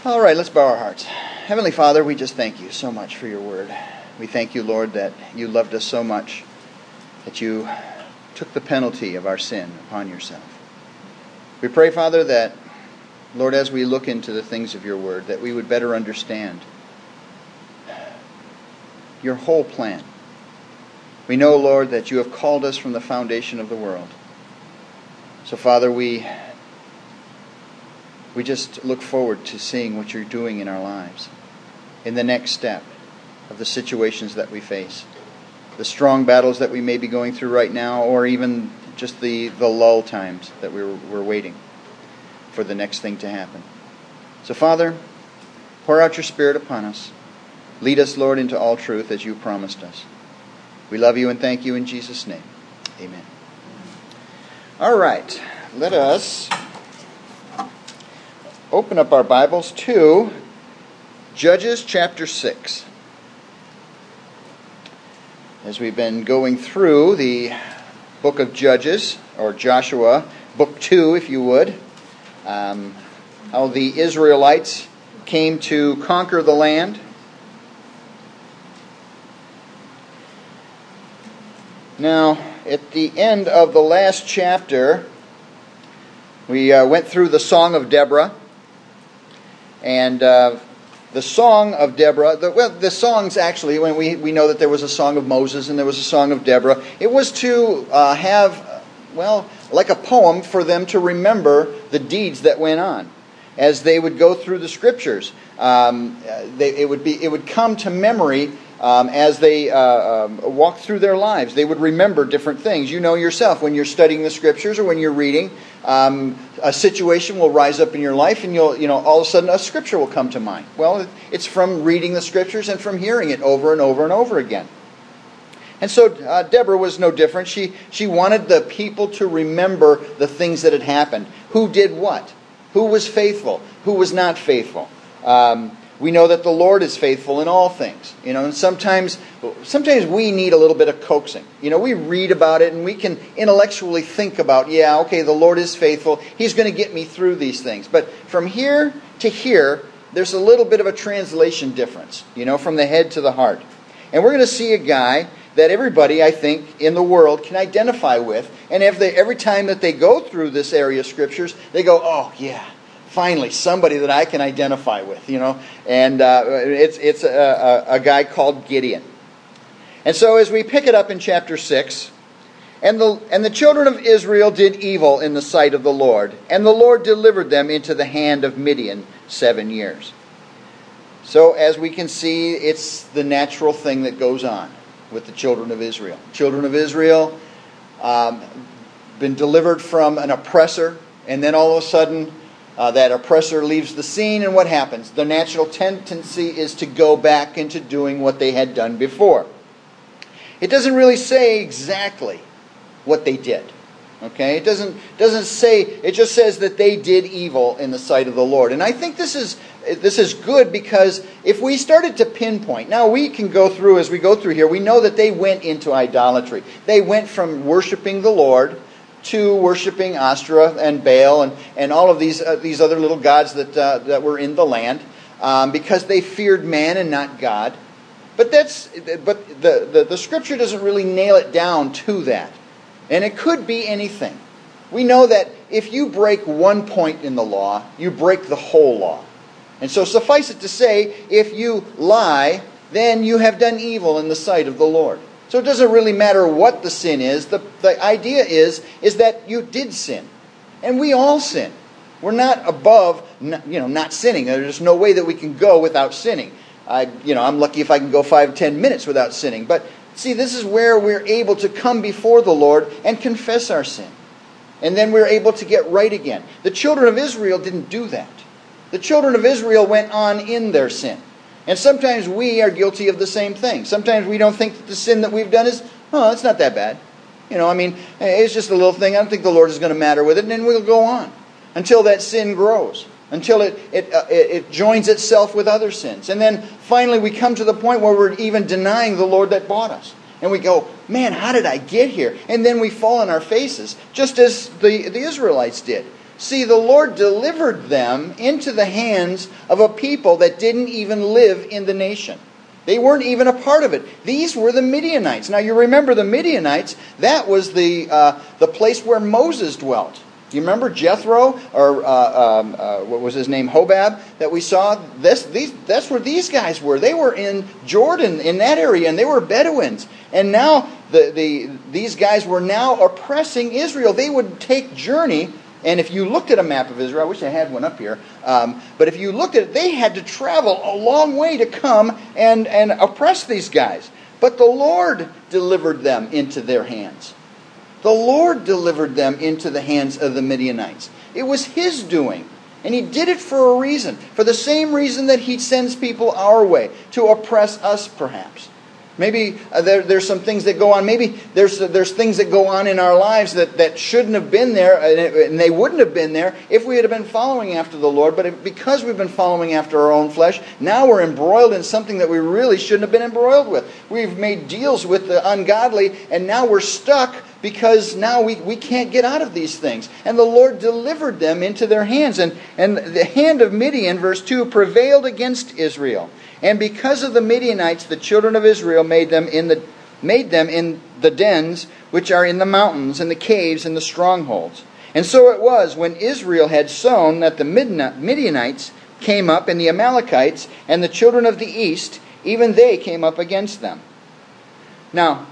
All right, let's bow our hearts. Heavenly Father, we just thank you so much for your word. We thank you, Lord, that you loved us so much that you took the penalty of our sin upon yourself. We pray, Father, that, Lord, as we look into the things of your word, that we would better understand your whole plan. We know, Lord, that you have called us from the foundation of the world. So, Father, we just look forward to seeing what you're doing in our lives, in the next step of the situations that we face, the strong battles that we may be going through right now, or even just the lull times that we're waiting for the next thing to happen. So, Father, pour out your Spirit upon us. Lead us, Lord, into all truth as you promised us. We love you and thank you in Jesus' name. Amen. All right, let us open up our Bibles to Judges chapter 6. As we've been going through the book of Judges, or Joshua, book 2, if you would, how the Israelites came to conquer the land. Now, at the end of the last chapter, we went through the Song of Deborah. And the Song of Deborah, the songs actually, when we know that there was a Song of Moses and there was a Song of Deborah, it was to have, like a poem for them to remember the deeds that went on. As they would go through the Scriptures, it would come to memory as they walked through their lives. They would remember different things. You know yourself, when you're studying the Scriptures or when you're reading, a situation will rise up in your life and all of a sudden a Scripture will come to mind. Well, it's from reading the Scriptures and from hearing it over and over and over again. And so Deborah was no different. She wanted the people to remember the things that had happened. Who did what? Who was faithful? Who was not faithful? We know that the Lord is faithful in all things. And sometimes we need a little bit of coaxing. We read about it and we can intellectually think about, the Lord is faithful. He's going to get me through these things. But from here to here, there's a little bit of a translation difference, from the head to the heart. And we're going to see a guy that everybody, I think, in the world can identify with. And every time that they go through this area of Scriptures, they go, oh, yeah. Finally, somebody that I can identify with, and it's a guy called Gideon. And so as we pick it up in chapter 6, and the children of Israel did evil in the sight of the Lord, and the Lord delivered them into the hand of Midian 7 years. So as we can see, it's the natural thing that goes on with the children of Israel. Children of Israel been delivered from an oppressor, and then all of a sudden that oppressor leaves the scene, and what happens? The natural tendency is to go back into doing what they had done before. It doesn't really say exactly what they did. Okay? It doesn't say, it just says that they did evil in the sight of the Lord. And I think this is good, because if we started to pinpoint, now we can go through, as we go through here, we know that they went into idolatry. They went from worshiping the Lord to worshiping Ashtoreth and Baal and all of these other little gods that were in the land, because they feared man and not God. But the Scripture doesn't really nail it down to that, and it could be anything. We know that if you break one point in the law, you break the whole law. And so suffice it to say, if you lie, then you have done evil in the sight of the Lord. So it doesn't really matter what the sin is. The idea is that you did sin. And we all sin. We're not above not sinning. There's no way that we can go without sinning. I'm lucky if I can go 5-10 minutes without sinning. But see, this is where we're able to come before the Lord and confess our sin. And then we're able to get right again. The children of Israel didn't do that. The children of Israel went on in their sin. And sometimes we are guilty of the same thing. Sometimes we don't think that the sin that we've done is, it's not that bad. It's just a little thing. I don't think the Lord is going to matter with it. And then we'll go on until that sin grows, until it joins itself with other sins. And then finally we come to the point where we're even denying the Lord that bought us. And we go, man, how did I get here? And then we fall on our faces, just as the Israelites did. See, the Lord delivered them into the hands of a people that didn't even live in the nation. They weren't even a part of it. These were the Midianites. Now, you remember the Midianites, that was the place where Moses dwelt. You remember Jethro, or what was his name, Hobab, that we saw? That's where these guys were. They were in Jordan, in that area, and they were Bedouins. And now these guys were now oppressing Israel. They would take journey. And if you looked at a map of Israel, I wish I had one up here, but if you looked at it, they had to travel a long way to come and oppress these guys. But the Lord delivered them into their hands. The Lord delivered them into the hands of the Midianites. It was His doing. And He did it for a reason. For the same reason that He sends people our way, to oppress us perhaps. Maybe there's some things that go on. Maybe there's things that go on in our lives that shouldn't have been there, and they wouldn't have been there if we had been following after the Lord. But because we've been following after our own flesh, now we're embroiled in something that we really shouldn't have been embroiled with. We've made deals with the ungodly, and now we're stuck because now we can't get out of these things. And the Lord delivered them into their hands. And the hand of Midian, verse 2, prevailed against Israel. And because of the Midianites, the children of Israel made them in the dens which are in the mountains, and the caves, and the strongholds. And so it was, when Israel had sown, that the Midianites came up, and the Amalekites, and the children of the east, even they came up against them. Now,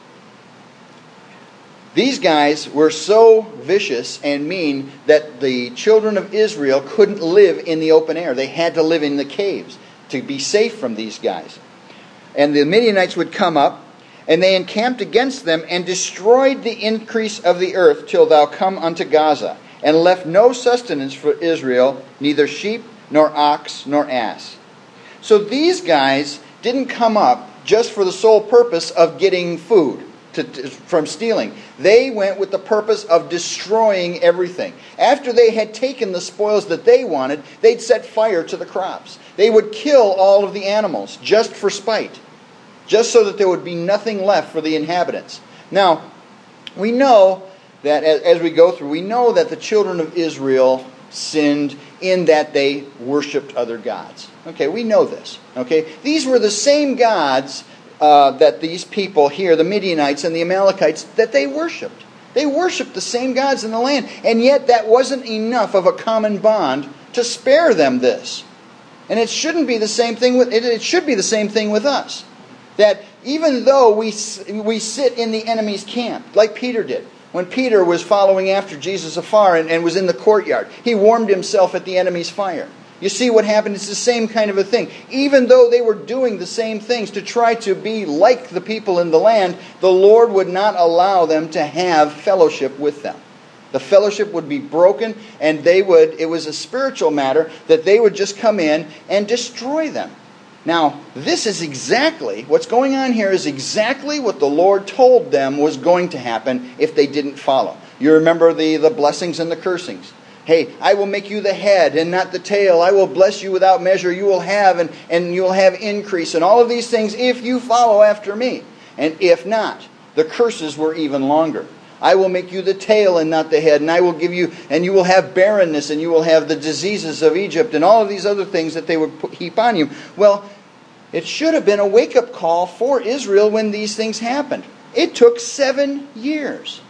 these guys were so vicious and mean that the children of Israel couldn't live in the open air. They had to live in the caves to be safe from these guys. And the Midianites would come up, and they encamped against them, and destroyed the increase of the earth till thou come unto Gaza, and left no sustenance for Israel, neither sheep, nor ox, nor ass. So these guys didn't come up just for the sole purpose of getting food from stealing. They went with the purpose of destroying everything. After they had taken the spoils that they wanted, they'd set fire to the crops. They would kill all of the animals just for spite, just so that there would be nothing left for the inhabitants. Now, we know that as we go through, we know that the children of Israel sinned in that they worshipped other gods. Okay, we know this. Okay, these were the same gods that these people here, the Midianites and the Amalekites, that they worshipped. They worshipped the same gods in the land. And yet that wasn't enough of a common bond to spare them this. And it shouldn't be the same thing with it should be the same thing with us. That even though we sit in the enemy's camp, like Peter did, when Peter was following after Jesus afar and was in the courtyard, he warmed himself at the enemy's fire. You see what happened? It's the same kind of a thing. Even though they were doing the same things to try to be like the people in the land, the Lord would not allow them to have fellowship with them. The fellowship would be broken, and it was a spiritual matter that they would just come in and destroy them. Now, this is exactly, what's going on here is exactly what the Lord told them was going to happen if they didn't follow. You remember the blessings and the cursings. Hey, I will make you the head and not the tail. I will bless you without measure. You will have and you will have increase. And all of these things if you follow after me. And if not, the curses were even longer. I will make you the tail and not the head. And I will give you, and you will have barrenness, and you will have the diseases of Egypt, and all of these other things that they would heap on you. Well, it should have been a wake-up call for Israel when these things happened. It took 7 years.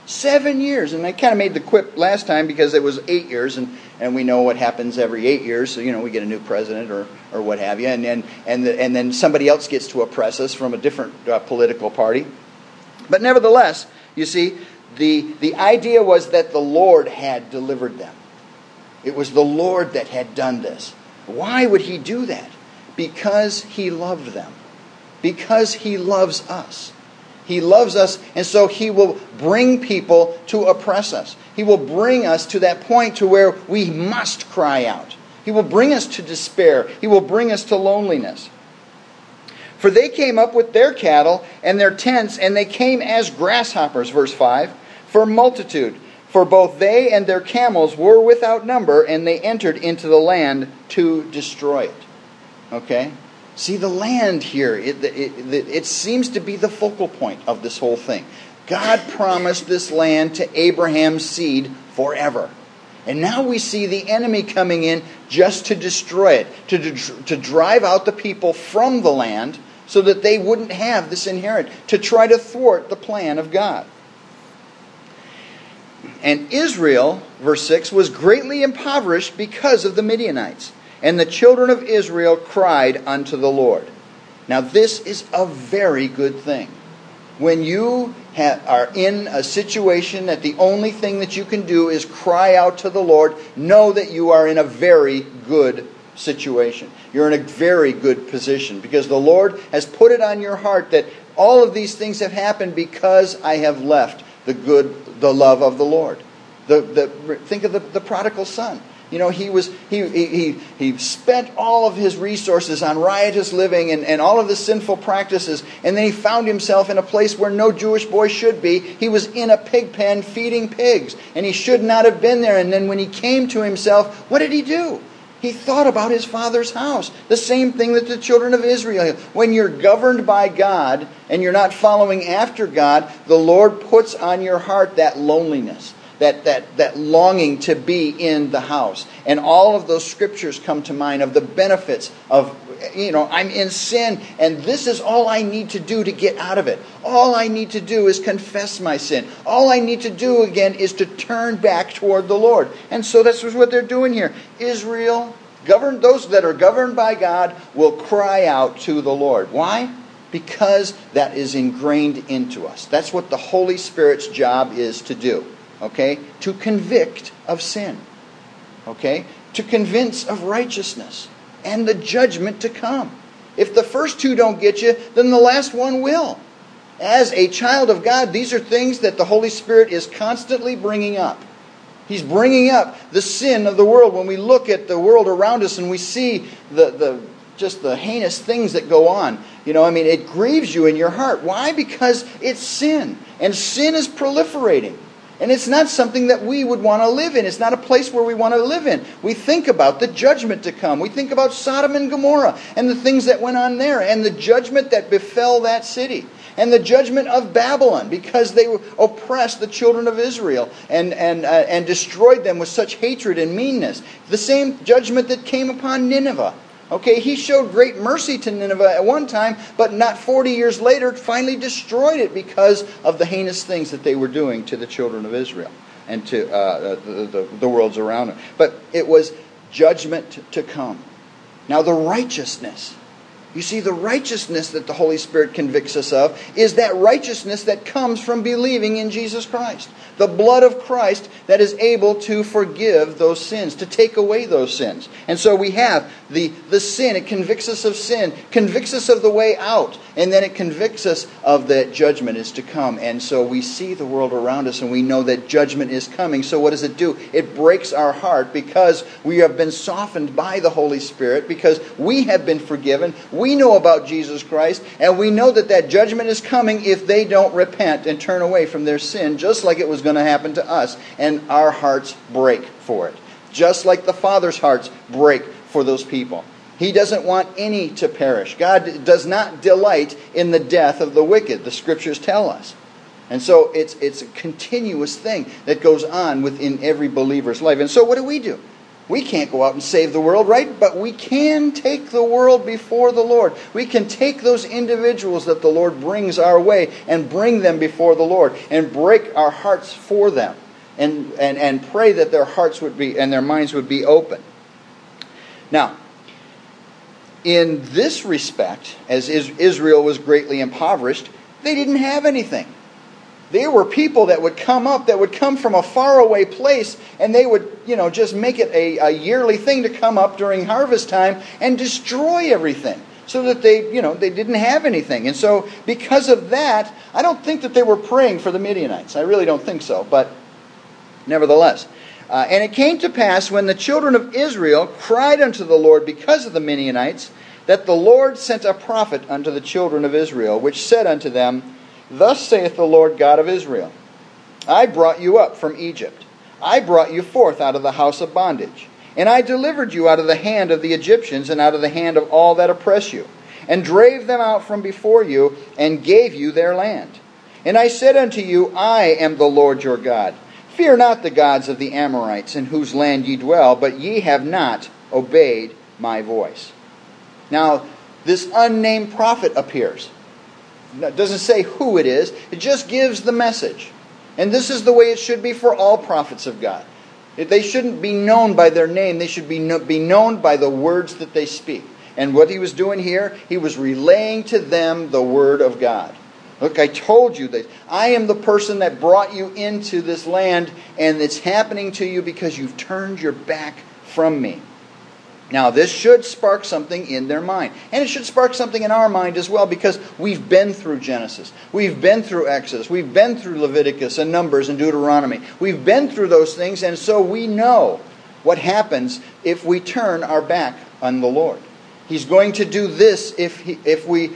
7 years. And I kind of made the quip last time because it was 8 years, and we know what happens every 8 years. So, we get a new president or what have you, and then somebody else gets to oppress us from a different political party. But nevertheless, you see, the idea was that the Lord had delivered them. It was the Lord that had done this. Why would He do that? Because He loved them. Because He loves us. He loves us, and so He will bring people to oppress us. He will bring us to that point to where we must cry out. He will bring us to despair. He will bring us to loneliness. For they came up with their cattle and their tents, and they came as grasshoppers, verse 5, for multitude. For both they and their camels were without number, and they entered into the land to destroy it. Okay? See, the land here, it seems to be the focal point of this whole thing. God promised this land to Abraham's seed forever. And now we see the enemy coming in just to destroy it, to drive out the people from the land so that they wouldn't have this inheritance, to try to thwart the plan of God. And Israel, verse 6, was greatly impoverished because of the Midianites. And the children of Israel cried unto the Lord. Now this is a very good thing. When you are in a situation that the only thing that you can do is cry out to the Lord, know that you are in a very good situation. You're in a very good position because the Lord has put it on your heart that all of these things have happened because I have left the love of the Lord. Think of the prodigal son. You know, he spent all of his resources on riotous living and all of the sinful practices, and then he found himself in a place where no Jewish boy should be. He was in a pig pen feeding pigs, and he should not have been there. And then when he came to himself, what did he do? He thought about his father's house. The same thing that the children of Israel. When you're governed by God and you're not following after God, the Lord puts on your heart that loneliness. That longing to be in the house. And all of those scriptures come to mind of the benefits of, I'm in sin and this is all I need to do to get out of it. All I need to do is confess my sin. All I need to do again is to turn back toward the Lord. And so that's what they're doing here. Israel, those that are governed by God, will cry out to the Lord. Why? Because that is ingrained into us. That's what the Holy Spirit's job is to do. Okay? To convict of sin. Okay? To convince of righteousness. And the judgment to come. If the first two don't get you, then the last one will. As a child of God, these are things that the Holy Spirit is constantly bringing up. He's bringing up the sin of the world. When we look at the world around us and we see just the heinous things that go on, it grieves you in your heart. Why? Because it's sin. And sin is proliferating. And it's not something that we would want to live in. It's not a place where we want to live in. We think about the judgment to come. We think about Sodom and Gomorrah and the things that went on there and the judgment that befell that city. And the judgment of Babylon because they oppressed the children of Israel and destroyed them with such hatred and meanness. The same judgment that came upon Nineveh. Okay, he showed great mercy to Nineveh at one time, but not 40 years later finally destroyed it because of the heinous things that they were doing to the children of Israel and to the worlds around them. But it was judgment to come. Now the righteousness. You see, the righteousness that the Holy Spirit convicts us of is that righteousness that comes from believing in Jesus Christ. The blood of Christ that is able to forgive those sins, to take away those sins. And so we have the sin. It convicts us of sin, convicts us of the way out, and then it convicts us of that judgment is to come. And so we see the world around us and we know that judgment is coming. So what does it do? It breaks our heart because we have been softened by the Holy Spirit, because we have been forgiven. We know about Jesus Christ, and we know that judgment is coming if they don't repent and turn away from their sin, just like it was going to happen to us, and our hearts break for it. Just like the Father's hearts break for those people. He doesn't want any to perish. God does not delight in the death of the wicked, the Scriptures tell us. And so it's a continuous thing that goes on within every believer's life. And so what do? We can't go out and save the world, right? But we can take the world before the Lord. We can take those individuals that the Lord brings our way and bring them before the Lord and break our hearts for them and pray that their hearts would be and their minds would be open. Now, in this respect, as Israel was greatly impoverished, they didn't have anything. There were people that would come from a faraway place, and they would, just make it a yearly thing to come up during harvest time and destroy everything so that they didn't have anything. And so because of that, I don't think that they were praying for the Midianites. I really don't think so, but nevertheless. And it came to pass when the children of Israel cried unto the Lord because of the Midianites, that the Lord sent a prophet unto the children of Israel, which said unto them, Thus saith the Lord God of Israel, I brought you up from Egypt. I brought you forth out of the house of bondage. And I delivered you out of the hand of the Egyptians and out of the hand of all that oppress you, and drave them out from before you, and gave you their land. And I said unto you, I am the Lord your God. Fear not the gods of the Amorites, in whose land ye dwell, but ye have not obeyed my voice. Now, this unnamed prophet appears. It doesn't say who it is. It just gives the message. And this is the way it should be for all prophets of God. They shouldn't be known by their name. They should be known by the words that they speak. And what he was doing here, he was relaying to them the word of God. Look, I told you that I am the person that brought you into this land, and it's happening to you because you've turned your back from me. Now, this should spark something in their mind. And it should spark something in our mind as well, because we've been through Genesis. We've been through Exodus. We've been through Leviticus and Numbers and Deuteronomy. We've been through those things, and so we know what happens if we turn our back on the Lord. He's going to do this if we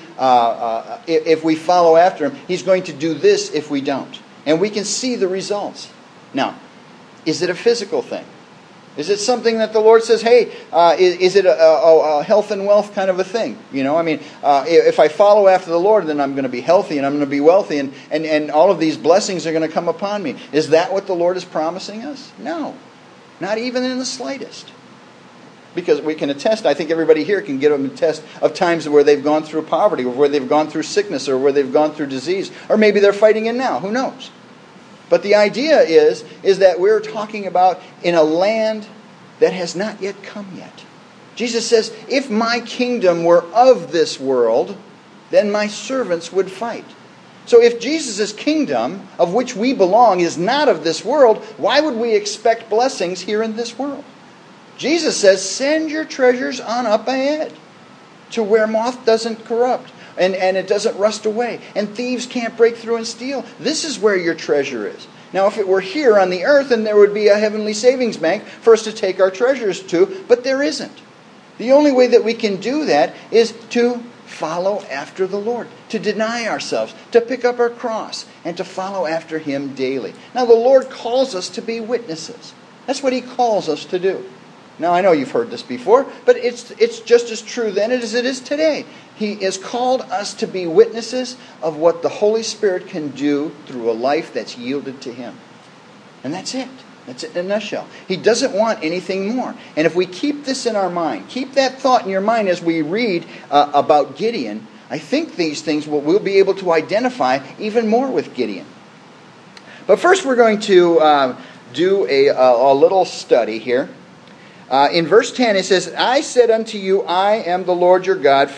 follow after Him. He's going to do this if we don't. And we can see the results. Now, is it a physical thing? Is it something that the Lord says, hey, is it a health and wealth kind of a thing? You know, I mean, if I follow after the Lord, then I'm going to be healthy and I'm going to be wealthy and all of these blessings are going to come upon me. Is that what the Lord is promising us? No, not even in the slightest. Because we can attest, I think everybody here can give them a test of times where they've gone through poverty, or where they've gone through sickness, or where they've gone through disease, or maybe they're fighting it now. Who knows? But the idea is that we're talking about in a land that has not yet come yet. Jesus says, if my kingdom were of this world, then my servants would fight. So if Jesus' kingdom, of which we belong, is not of this world, why would we expect blessings here in this world? Jesus says, send your treasures on up ahead to where moth doesn't corrupt and it doesn't rust away and thieves can't break through and steal. This is where your treasure is. Now, if it were here on the earth, then there would be a heavenly savings bank for us to take our treasures to, but there isn't. The only way that we can do that is to follow after the Lord, to deny ourselves, to pick up our cross, and to follow after Him daily. Now, the Lord calls us to be witnesses. That's what He calls us to do. Now, I know you've heard this before, but it's just as true then as it is today. He has called us to be witnesses of what the Holy Spirit can do through a life that's yielded to Him. And that's it. That's it in a nutshell. He doesn't want anything more. And if we keep this in our mind, keep that thought in your mind as we read about Gideon, I think these things we'll be able to identify even more with Gideon. But first we're going to do a little study here. In verse 10 it says, I said unto you, I am the Lord your God.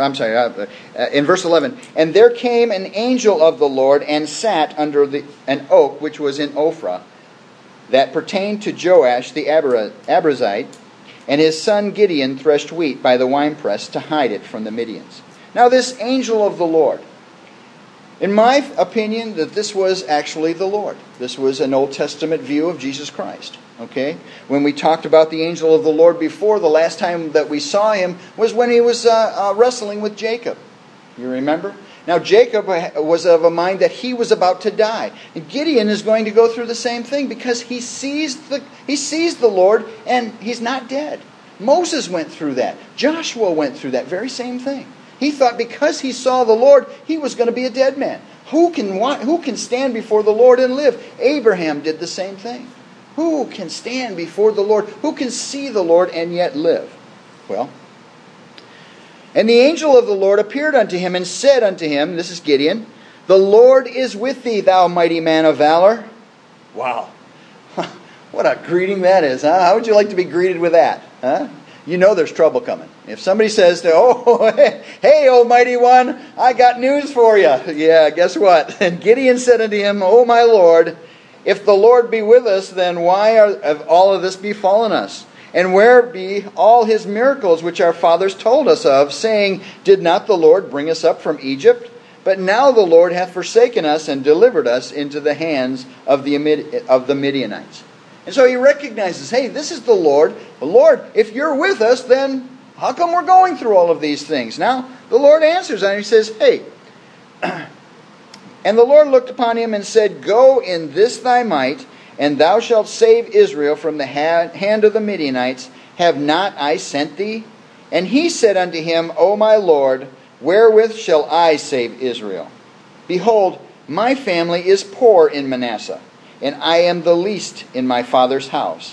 In verse 11, and there came an angel of the Lord and sat under an oak which was in Ophrah, that pertained to Joash the Abiezrite, and his son Gideon threshed wheat by the winepress to hide it from the Midians. Now this angel of the Lord, in my opinion, that this was actually the Lord. This was an Old Testament view of Jesus Christ. Okay? When we talked about the angel of the Lord before, the last time that we saw him was when he was wrestling with Jacob. You remember? Now Jacob was of a mind that he was about to die. And Gideon is going to go through the same thing because he sees the Lord and he's not dead. Moses went through that. Joshua went through that very same thing. He thought because he saw the Lord, he was going to be a dead man. Who can stand before the Lord and live? Abraham did the same thing. Who can stand before the Lord? Who can see the Lord and yet live? Well, and the angel of the Lord appeared unto him and said unto him, this is Gideon, the Lord is with thee, thou mighty man of valor. Wow. What a greeting that is, huh? How would you like to be greeted with that? Huh? You know there's trouble coming. If somebody says, hey, Almighty One, I got news for you. Yeah, guess what? And Gideon said unto him, O my Lord, if the Lord be with us, then why have all of this befallen us? And where be all His miracles which our fathers told us of, saying, did not the Lord bring us up from Egypt? But now the Lord hath forsaken us and delivered us into the hands of the Midianites. And so he recognizes, hey, this is the Lord. The Lord, if you're with us, then how come we're going through all of these things? Now, the Lord answers and he says, hey, and the Lord looked upon him and said, go in this thy might, and thou shalt save Israel from the hand of the Midianites. Have not I sent thee? And he said unto him, O my Lord, wherewith shall I save Israel? Behold, my family is poor in Manasseh, and I am the least in my father's house.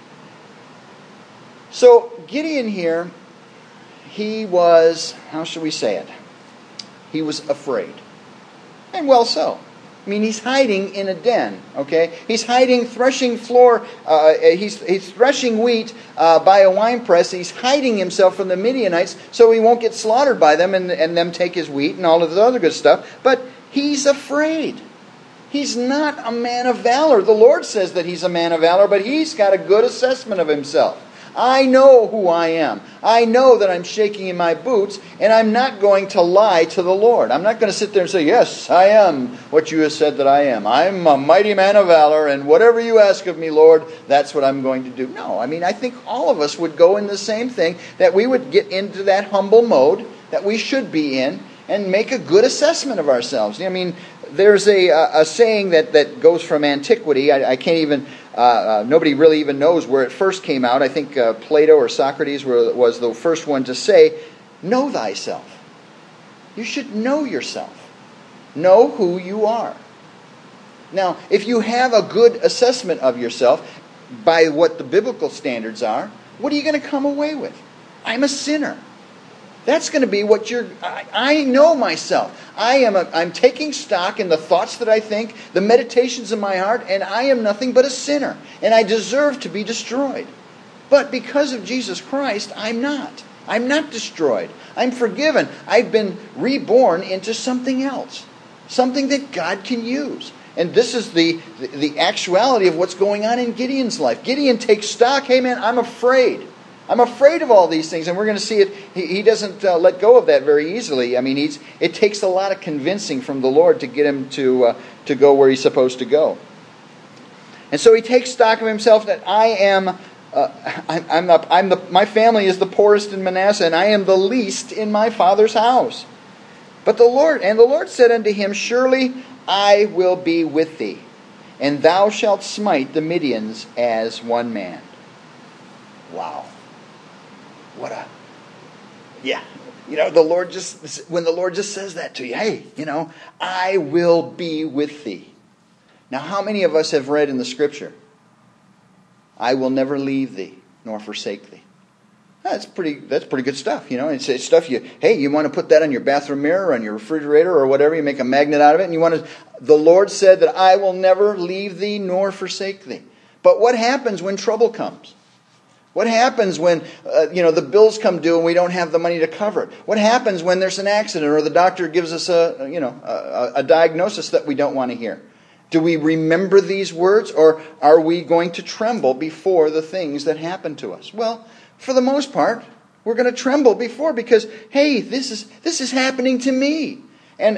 So Gideon here, he was, how should we say it? He was afraid. And well so. I mean, he's hiding in a den, okay? He's hiding, threshing floor, he's threshing wheat by a winepress. He's hiding himself from the Midianites so he won't get slaughtered by them and them take his wheat and all of the other good stuff. But he's afraid. He's not a man of valor. The Lord says that he's a man of valor, but he's got a good assessment of himself. I know who I am. I know that I'm shaking in my boots, and I'm not going to lie to the Lord. I'm not going to sit there and say, yes, I am what you have said that I am. I'm a mighty man of valor, and whatever you ask of me, Lord, that's what I'm going to do. No, I mean, I think all of us would go in the same thing, that we would get into that humble mode that we should be in and make a good assessment of ourselves. I mean, there's a saying that goes from antiquity. I can't even... nobody really even knows where it first came out. I think Plato or Socrates was the first one to say, know thyself. You should know yourself. Know who you are. Now, if you have a good assessment of yourself by what the biblical standards are, what are you going to come away with? I'm a sinner. That's going to be what I know myself. I'm taking stock in the thoughts that I think, the meditations of my heart, and I am nothing but a sinner. And I deserve to be destroyed. But because of Jesus Christ, I'm not. I'm not destroyed. I'm forgiven. I've been reborn into something else. Something that God can use. And this is the actuality of what's going on in Gideon's life. Gideon takes stock. Hey man, I'm afraid. I'm afraid of all these things, and we're going to see it. He doesn't let go of that very easily. I mean, it takes a lot of convincing from the Lord to get him to go where he's supposed to go. And so he takes stock of himself that my family is the poorest in Manasseh, and I am the least in my father's house. But the Lord said unto him, surely I will be with thee, and thou shalt smite the Midians as one man. Wow. The Lord when the Lord just says that to you, hey, I will be with thee. Now, how many of us have read in the Scripture, I will never leave thee nor forsake thee? That's pretty good stuff, It's stuff you want to put that on your bathroom mirror, or on your refrigerator, or whatever. You make a magnet out of it, and the Lord said that I will never leave thee nor forsake thee. But what happens when trouble comes? What happens when the bills come due and we don't have the money to cover it? What happens when there's an accident or the doctor gives us a diagnosis that we don't want to hear? Do we remember these words, or are we going to tremble before the things that happen to us? Well, for the most part, we're going to tremble before, because hey, this is happening to me. And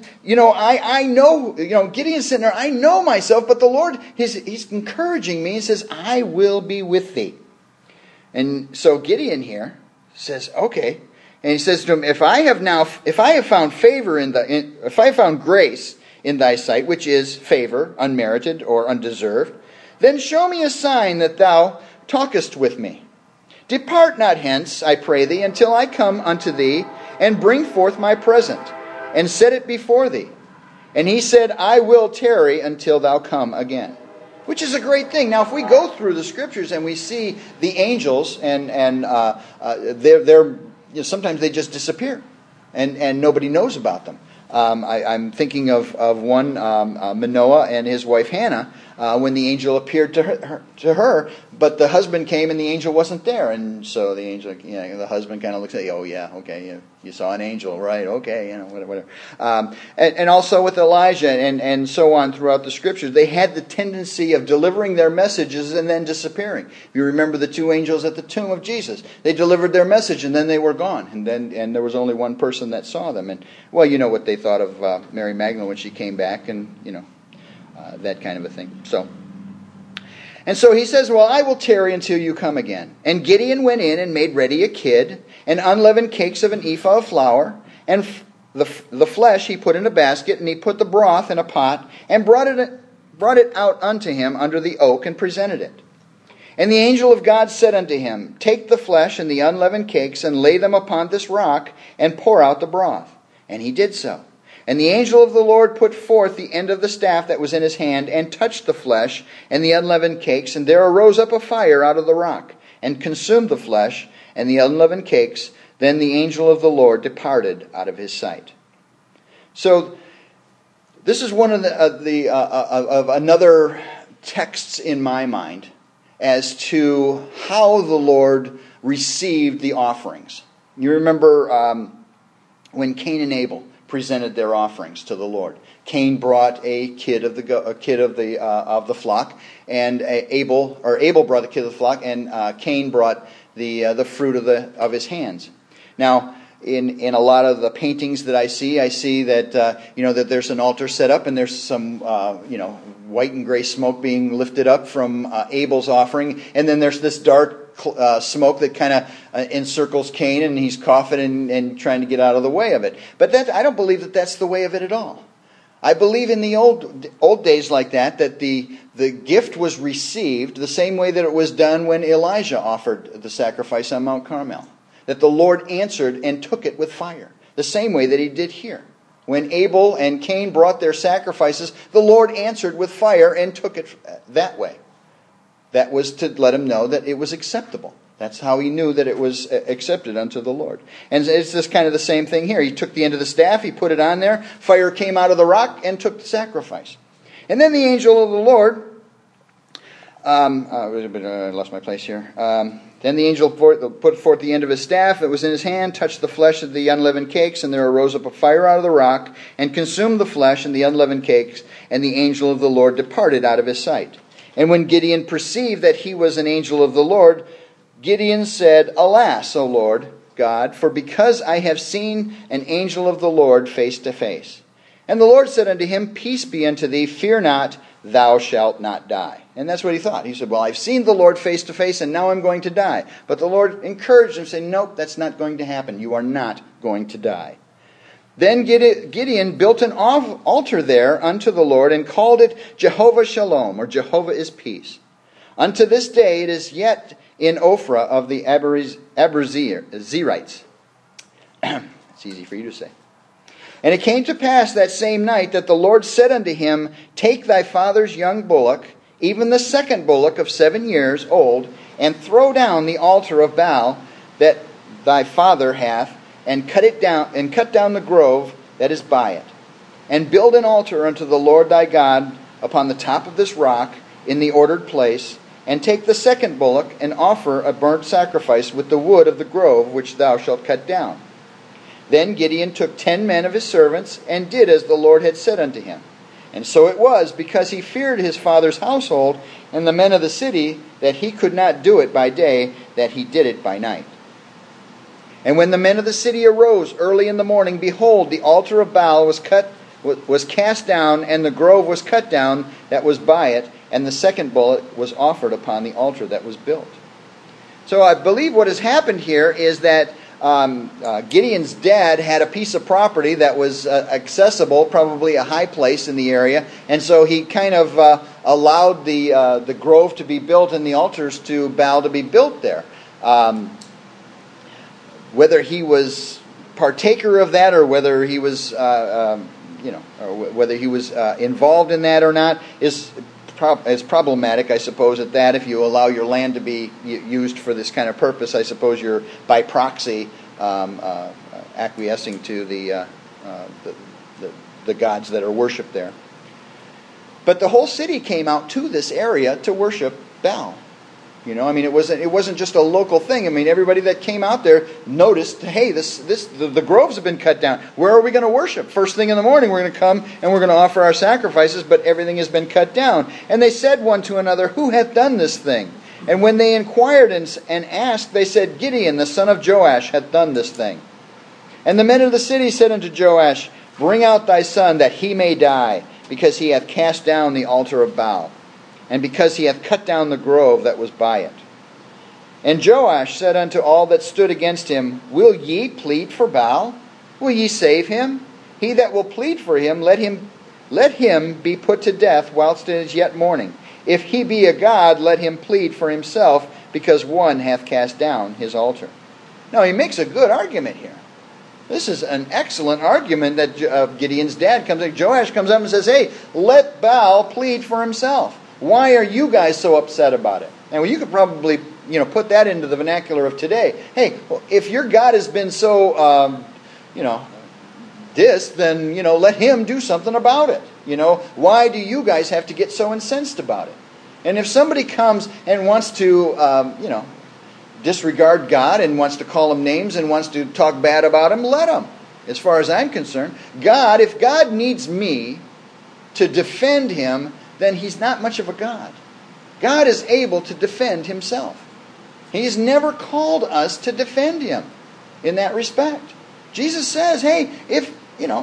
I know, Gideon's sitting there, I know myself, but the Lord, He's encouraging me. He says, I will be with thee. And so Gideon here says, okay. And he says to him, if I have found favor if I have found grace in thy sight, which is favor, unmerited or undeserved, then show me a sign that thou talkest with me. Depart not hence, I pray thee, until I come unto thee, and bring forth my present, and set it before thee. And he said, I will tarry until thou come again. Which is a great thing. Now, if we go through the Scriptures and we see the angels, and they're sometimes they just disappear, and nobody knows about them. I'm thinking of one, Manoah and his wife Hannah, when the angel appeared to her, but the husband came and the angel wasn't there, and so the angel, the husband kind of looks at you, oh yeah, okay, you saw an angel, right? Okay, whatever. And also with Elijah and so on throughout the Scriptures, they had the tendency of delivering their messages and then disappearing. If you remember the two angels at the tomb of Jesus, they delivered their message and then they were gone, and there was only one person that saw them. And well, you know what they thought of Mary Magdalene when she came back, and that kind of a thing. And so he says, well, I will tarry until you come again. And Gideon went in and made ready a kid, and unleavened cakes of an ephah of flour, and the flesh he put in a basket, and he put the broth in a pot, and brought it out unto him under the oak, and presented it. And the angel of God said unto him, take the flesh and the unleavened cakes, and lay them upon this rock, and pour out the broth. And he did so. And the angel of the Lord put forth the end of the staff that was in his hand, and touched the flesh and the unleavened cakes, and there arose up a fire out of the rock, and consumed the flesh and the unleavened cakes. Then the angel of the Lord departed out of his sight. So, this is one of another texts in my mind as to how the Lord received the offerings. You remember when Cain and Abel presented their offerings to the Lord. Cain brought a kid of the flock, and Abel brought the kid of the flock, and Cain brought the fruit of his hands. Now, in a lot of the paintings that I see that that there's an altar set up, and there's some white and gray smoke being lifted up from Abel's offering, and then there's this dark smoke that kind of encircles Cain, and he's coughing and trying to get out of the way of it. But I don't believe that that's the way of it at all. I believe in the old days like that the gift was received the same way that it was done when Elijah offered the sacrifice on Mount Carmel. That the Lord answered and took it with fire. The same way that he did here. When Abel and Cain brought their sacrifices, the Lord answered with fire and took it that way. That was to let him know that it was acceptable. That's how he knew that it was accepted unto the Lord. And it's just kind of the same thing here. He took the end of the staff, he put it on there, fire came out of the rock and took the sacrifice. And then the angel of the Lord, I lost my place here. Then the angel put forth the end of his staff that was in his hand, touched the flesh of the unleavened cakes, and there arose up a fire out of the rock, and consumed the flesh and the unleavened cakes, and the angel of the Lord departed out of his sight. And when Gideon perceived that he was an angel of the Lord, Gideon said, Alas, O Lord God, for because I have seen an angel of the Lord face to face. And the Lord said unto him, Peace be unto thee, fear not, thou shalt not die. And that's what he thought. He said, well, I've seen the Lord face to face, and now I'm going to die. But the Lord encouraged him, saying, nope, that's not going to happen. You are not going to die. Then Gideon built an altar there unto the Lord, and called it Jehovah Shalom, or Jehovah is peace. Unto this day it is yet in Ophrah of the Abiezrites. It's easy for you to say. And it came to pass that same night that the Lord said unto him, Take thy father's young bullock, even the second bullock of 7 years old, and throw down the altar of Baal that thy father hath, and cut down the grove that is by it, and build an altar unto the Lord thy God upon the top of this rock in the ordered place, and take the second bullock, and offer a burnt sacrifice with the wood of the grove which thou shalt cut down. Then Gideon took 10 men of his servants, and did as the Lord had said unto him. And so it was, because he feared his father's household and the men of the city, that he could not do it by day, that he did it by night. And when the men of the city arose early in the morning, behold, the altar of Baal was cast down, and the grove was cut down that was by it, and the second bullock was offered upon the altar that was built. So I believe what has happened here is that Gideon's dad had a piece of property that was accessible, probably a high place in the area, and so he kind of allowed the grove to be built and the altars to Baal to be built there. Whether he was partaker of that, or whether he was, or whether he was involved in that or not, is problematic, I suppose. At that, if you allow your land to be used for this kind of purpose, I suppose you're by proxy acquiescing to the gods that are worshipped there. But the whole city came out to this area to worship Baal. You know, I mean, it wasn't just a local thing. I mean, everybody that came out there noticed, hey, the groves have been cut down. Where are we going to worship? First thing in the morning, we're going to come and we're going to offer our sacrifices, but everything has been cut down. And they said one to another, Who hath done this thing? And when they inquired and asked, they said, Gideon, the son of Joash, hath done this thing. And the men of the city said unto Joash, Bring out thy son, that he may die, because he hath cast down the altar of Baal, and because he hath cut down the grove that was by it. And Joash said unto all that stood against him, Will ye plead for Baal? Will ye save him? He that will plead for him, let him be put to death whilst it is yet morning. If he be a god, let him plead for himself, because one hath cast down his altar. Now he makes a good argument here. This is an excellent argument that Gideon's dad Joash comes up and says, hey, let Baal plead for himself. Why are you guys so upset about it? And you could probably put that into the vernacular of today. Hey, if your God has been so, dissed, then, let him do something about it. Why do you guys have to get so incensed about it? And if somebody comes and wants to, disregard God and wants to call him names and wants to talk bad about him, let him. As far as I'm concerned, if God needs me to defend him, then he's not much of a God. God is able to defend himself. He's never called us to defend him in that respect. Jesus says, hey, if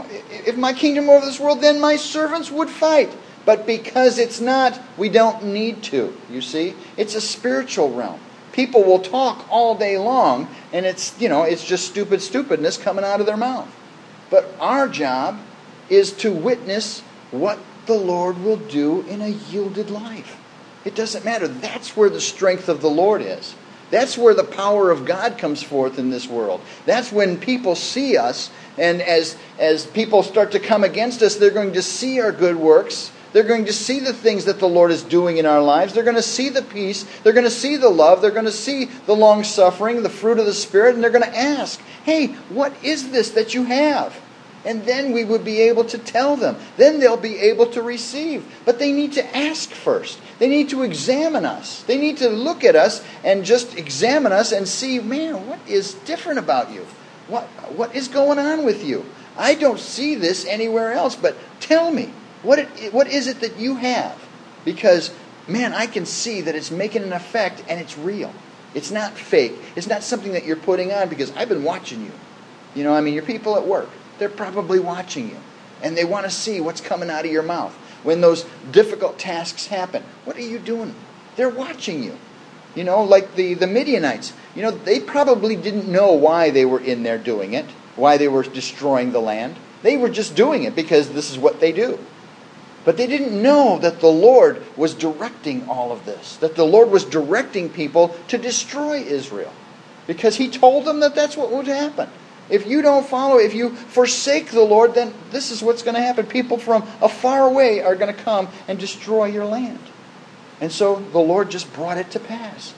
my kingdom over this world, then my servants would fight. But because it's not, we don't need to, you see. It's a spiritual realm. People will talk all day long, and it's just stupidness coming out of their mouth. But our job is to witness what the Lord will do in a yielded life. It doesn't matter. That's where the strength of the Lord is. That's where the power of God comes forth in this world. That's when people see us, and as people start to come against us, they're going to see our good works. They're going to see the things that the Lord is doing in our lives. They're going to see the peace. They're going to see the love. They're going to see the long-suffering, the fruit of the Spirit. And they're going to ask, hey, what is this that you have? And then we would be able to tell them. Then they'll be able to receive. But they need to ask first. They need to examine us. They need to look at us and just examine us and see, man, what is different about you? What is going on with you? I don't see this anywhere else, but tell me. What is it that you have? Because, man, I can see that it's making an effect and it's real. It's not fake. It's not something that you're putting on because I've been watching you. Your people at work, they're probably watching you. And they want to see what's coming out of your mouth. When those difficult tasks happen, what are you doing? They're watching you. Like the Midianites. They probably didn't know why they were in there doing it, why they were destroying the land. They were just doing it because this is what they do. But they didn't know that the Lord was directing all of this, that the Lord was directing people to destroy Israel. Because he told them that that's what would happen. If you don't follow, if you forsake the Lord, then this is what's going to happen. People from afar away are going to come and destroy your land. And so the Lord just brought it to pass.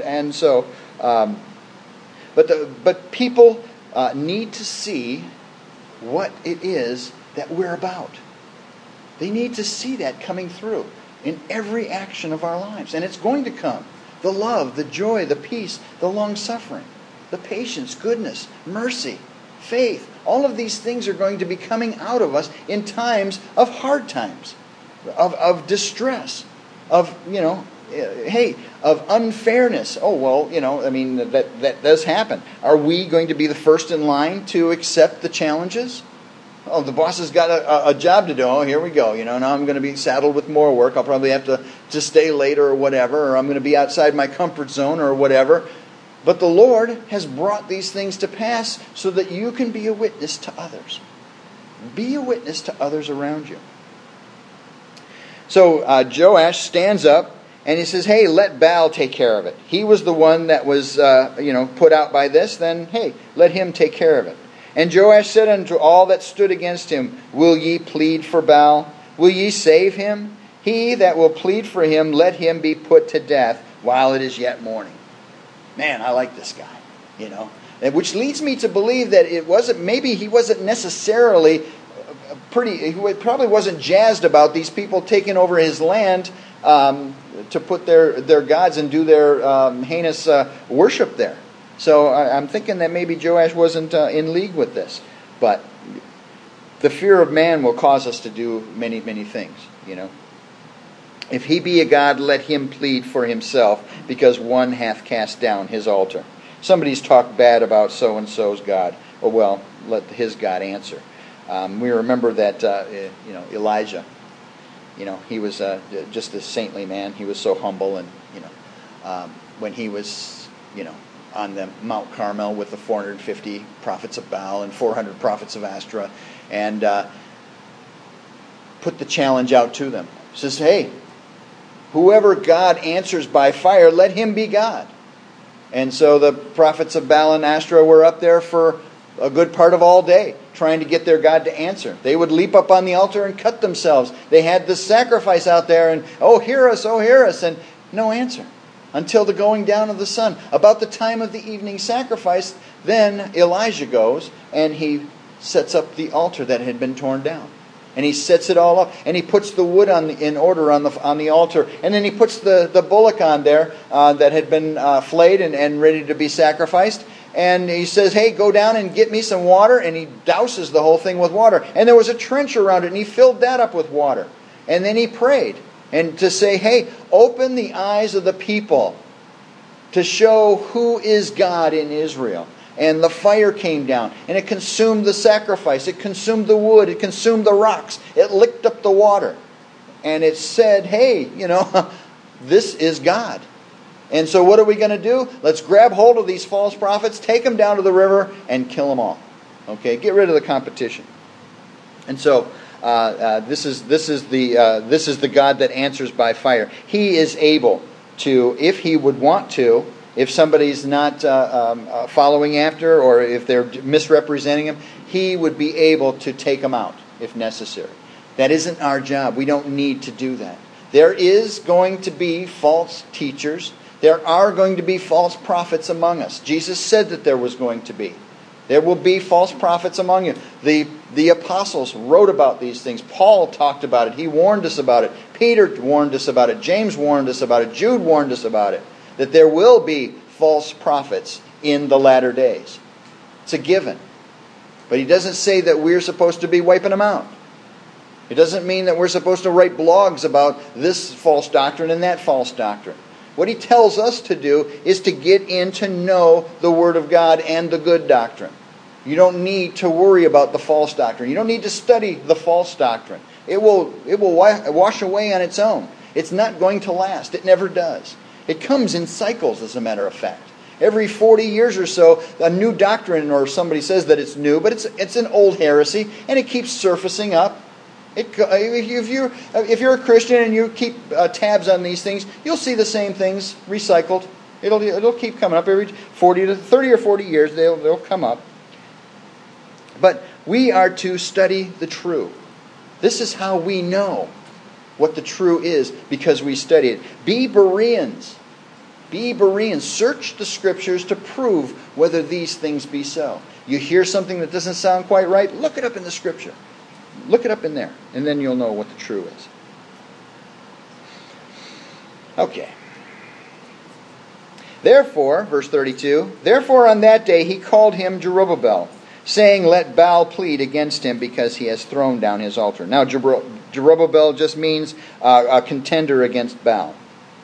But people need to see what it is that we're about. They need to see that coming through in every action of our lives. And it's going to come. The love, the joy, the peace, the long-suffering, the patience, goodness, mercy, faith. All of these things are going to be coming out of us in times of hard times, of distress, of unfairness. Oh, well, that does happen. Are we going to be the first in line to accept the challenges? Oh, the boss has got a job to do. Oh, here we go. Now I'm going to be saddled with more work. I'll probably have to stay later or whatever, or I'm going to be outside my comfort zone or whatever. But the Lord has brought these things to pass so that you can be a witness to others. Be a witness to others around you. So Joash stands up and he says, hey, let Baal take care of it. He was the one that was put out by this. Then, hey, let him take care of it. And Joash said unto all that stood against him, will ye plead for Baal? Will ye save him? He that will plead for him, let him be put to death while it is yet morning. Man, I like this guy, Which leads me to believe that he wasn't necessarily he probably wasn't jazzed about these people taking over his land to put their gods and do their heinous worship there. So I'm thinking that maybe Joash wasn't in league with this. But the fear of man will cause us to do many, many things, If he be a god, let him plead for himself, because one hath cast down his altar. Somebody's talked bad about so-and-so's God. Oh, well, let his God answer. We remember that, Elijah, he was just a saintly man. He was so humble, and, when he was, on the Mount Carmel with the 450 prophets of Baal and 400 prophets of Ashtoreth, and put the challenge out to them. Says, hey, whoever God answers by fire, let him be God. And so the prophets of Baal and Ashtoreth were up there for a good part of all day trying to get their God to answer. They would leap up on the altar and cut themselves. They had the sacrifice out there and, oh, hear us, and no answer until the going down of the sun. About the time of the evening sacrifice, then Elijah goes and he sets up the altar that had been torn down. And he sets it all up, and he puts the wood in order on the altar, and then he puts the bullock on there that had been flayed and ready to be sacrificed. And he says, hey, go down and get me some water, and he douses the whole thing with water. And there was a trench around it, and he filled that up with water. And then he prayed, and to say, hey, open the eyes of the people to show who is God in Israel. And the fire came down, and it consumed the sacrifice. It consumed the wood. It consumed the rocks. It licked up the water. And it said, hey, this is God. And so what are we going to do? Let's grab hold of these false prophets, take them down to the river, and kill them all. Okay, get rid of the competition. And so this is the God that answers by fire. He is able to, if he would want to, if somebody's not following after, or if they're misrepresenting him, he would be able to take them out if necessary. That isn't our job. We don't need to do that. There is going to be false teachers. There are going to be false prophets among us. Jesus said that there was going to be. There will be false prophets among you. The apostles wrote about these things. Paul talked about it. He warned us about it. Peter warned us about it. James warned us about it. Jude warned us about it. That there will be false prophets in the latter days. It's a given. But he doesn't say that we're supposed to be wiping them out. It doesn't mean that we're supposed to write blogs about this false doctrine and that false doctrine. What he tells us to do is to get in to know the Word of God and the good doctrine. You don't need to worry about the false doctrine. You don't need to study the false doctrine. It will wash away on its own. It's not going to last. It never does. It comes in cycles, as a matter of fact. Every 40 years or so, a new doctrine, or somebody says that it's new, but it's an old heresy, and it keeps surfacing up. If you're a Christian and you keep tabs on these things, you'll see the same things recycled. It'll keep coming up every 30 or 40 years. They'll come up. But we are to study the true. This is how we know what the true is, because we study it. Be Bereans. Be Bereans. Search the Scriptures to prove whether these things be so. You hear something that doesn't sound quite right, look it up in the Scripture. Look it up in there, and then you'll know what the true is. Okay. Therefore, verse 32, therefore on that day he called him Jerubbaal, saying, let Baal plead against him, because he has thrown down his altar. Now, Jerubbaal just means a contender against Baal.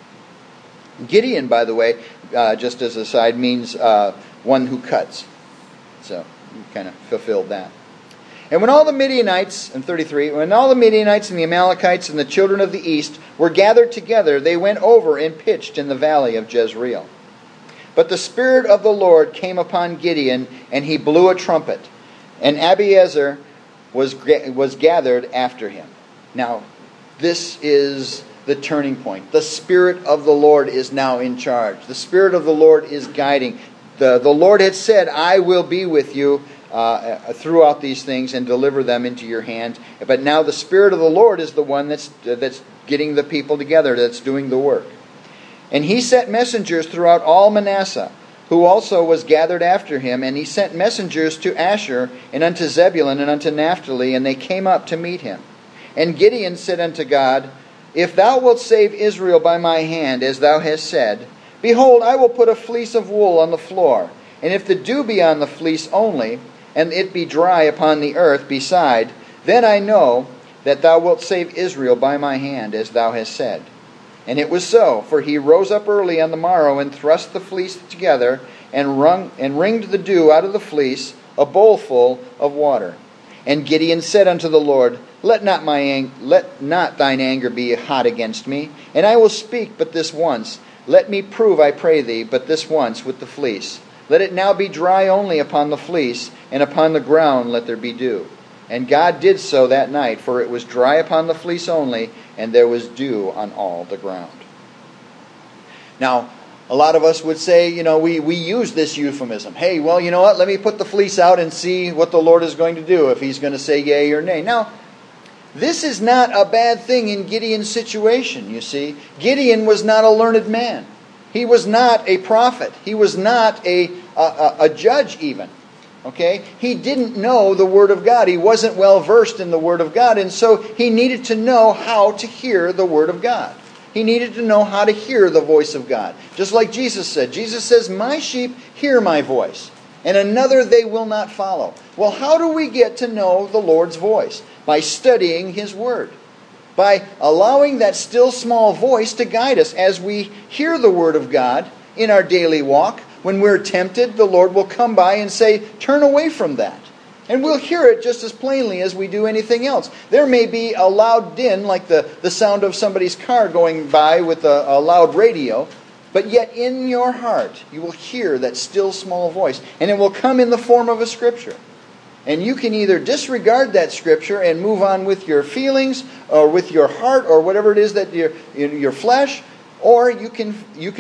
Gideon, by the way, just as a side, means one who cuts. So, you kind of fulfilled that. And when all the Midianites, in 33, when all the Midianites and the Amalekites and the children of the east were gathered together, they went over and pitched in the valley of Jezreel. But the Spirit of the Lord came upon Gideon, and he blew a trumpet, and Abiezer was gathered after him. Now, this is the turning point. The Spirit of the Lord is now in charge. The Spirit of the Lord is guiding. The Lord had said, I will be with you throughout these things and deliver them into your hands. But now the Spirit of the Lord is the one that's getting the people together, that's doing the work. And he sent messengers throughout all Manasseh, who also was gathered after him. And he sent messengers to Asher, and unto Zebulun, and unto Naphtali, and they came up to meet him. And Gideon said unto God, if thou wilt save Israel by my hand, as thou hast said, behold, I will put a fleece of wool on the floor. And if the dew be on the fleece only, and it be dry upon the earth beside, then I know that thou wilt save Israel by my hand, as thou hast said. And it was so, for he rose up early on the morrow, and thrust the fleece together, and wringed the dew out of the fleece, a bowlful of water. And Gideon said unto the Lord, let not thine anger be hot against me, and I will speak but this once. Let me prove, I pray thee, but this once with the fleece. Let it now be dry only upon the fleece, and upon the ground let there be dew. And God did so that night, for it was dry upon the fleece only, and there was dew on all the ground. Now, A lot of us would say, we use this euphemism. Hey, well, you know what? Let me put the fleece out and see what the Lord is going to do, if He's going to say yea or nay. Now, this is not a bad thing in Gideon's situation, you see. Gideon was not a learned man. He was not a prophet. He was not a judge even. Okay? He didn't know the Word of God. He wasn't well versed in the Word of God, and so he needed to know how to hear the Word of God. He needed to know how to hear the voice of God. Just like Jesus said. Jesus says, "My sheep hear my voice, and another they will not follow." Well, how do we get to know the Lord's voice? By studying His Word. By allowing that still small voice to guide us as we hear the Word of God in our daily walk. When we're tempted, the Lord will come by and say, "Turn away from that." And we'll hear it just as plainly as we do anything else. There may be a loud din, like the sound of somebody's car going by with a loud radio, but yet in your heart you will hear that still small voice. And it will come in the form of a scripture. And you can either disregard that scripture and move on with your feelings, or with your heart, or whatever it is that your flesh, or you can